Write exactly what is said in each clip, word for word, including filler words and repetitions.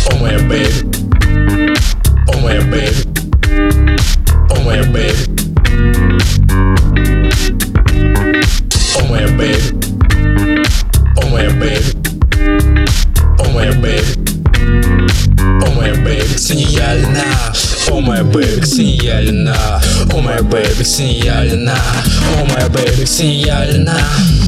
Oh my baby, oh my baby, oh my baby, oh my baby, oh my baby, oh my baby, oh my baby, Ксения-Лина. Oh my baby, Ксения-Лина. Oh my baby, Ксения-Лина. Oh my baby, Ксения-Лина.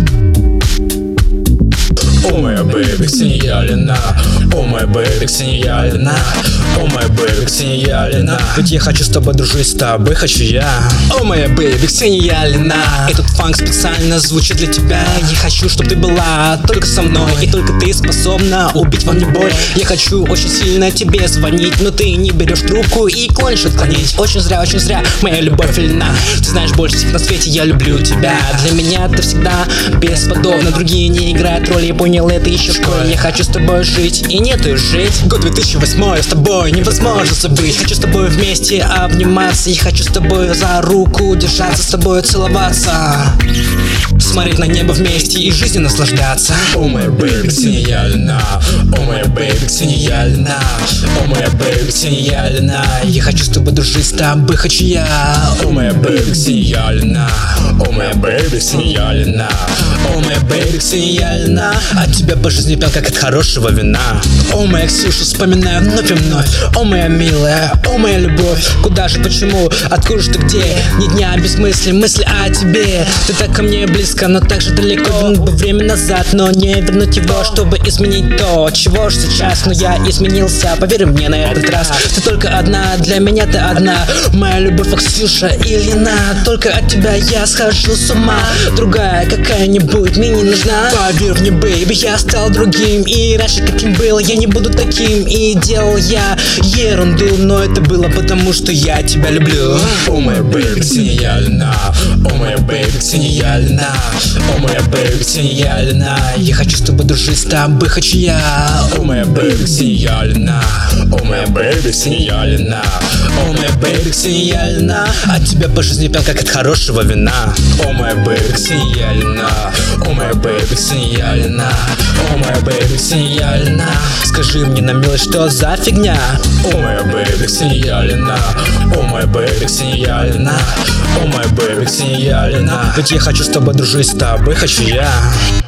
Oh my baby, Ксения-Лина. Oh my baby, Ксения-Лина. Oh my baby, Ксения-Лина. Ведь я хочу с тобой дружить, с тобой хочу я. Oh my baby, Ксения-Лина. Этот фанк специально звучит для тебя. Я хочу, чтобы ты была только со мной, и только ты способна убить во мне боль. Я хочу очень сильно тебе звонить, но ты не берешь трубку и клонишь отклонить. Очень зря, очень зря, моя любовь льна. Ты знаешь, больше всех на свете я люблю тебя. Для меня ты всегда бесподобна. Другие не играют роли, я понял это еще в школе. Я хочу с тобой жить и нету жить. Год две тысячи восьмой, с тобой невозможно забыть. Хочу с тобой вместе обниматься. Я хочу с тобой за руку держаться, с тобой целоваться, смотреть на небо вместе и жизнью наслаждаться. Oh my baby, Ксения-Лина. Oh my baby, Ксения-Лина. Oh my baby, Ксения-Лина. Я хочу с тобой дружить, с тобой хочу я. Oh my baby, Ксения-Лина. Oh my baby, Ксения-Лина. Oh my baby, Ксения-Лина. От тебя по жизни пьян, как от хорошего вина. О, моя Ксюша, вспоминаю вновь и вновь. О, моя милая, о, моя любовь. Куда же, почему, откуда же ты, где? Ни дня без мысли, мысли о тебе. Ты так ко мне близко, но так же далеко. Вернуть бы время назад, но не вернуть его, чтобы изменить то, чего же сейчас. Но я изменился, поверь мне на этот раз. Ты только одна, для меня ты одна. Моя любовь, Ксюша и Лина. Только от тебя я схожу с ума. Другая какая-нибудь мне не нужна. Поверь мне, бэйби, я стал другим. И раньше каким был, я не буду таким. И делал я ерунду, но это было потому, что я тебя люблю. Oh my baby, Ксения-Лина. Oh my baby, Ксения-Лина. Oh my baby, Ксения-Лина. Я хочу с тобой дружить, с тобой хочу я. Oh my baby, Ксения-Лина. Oh my baby, Ксения-Лина. Oh my baby, Ксения-Лина. От тебя по жизни пьян, как от хорошего вина. Oh my baby, Ксения-Лина. Oh my baby, Ксения-Лина. Oh my baby, Ксения-Лина. Скажи мне на милость, что за фигня? Oh my baby, Ксения-Лина. Oh my baby, Ксения-Лина. Oh my baby, Ксения-Лина. Ведь я хочу с тобой дружить, с тобой хочу я.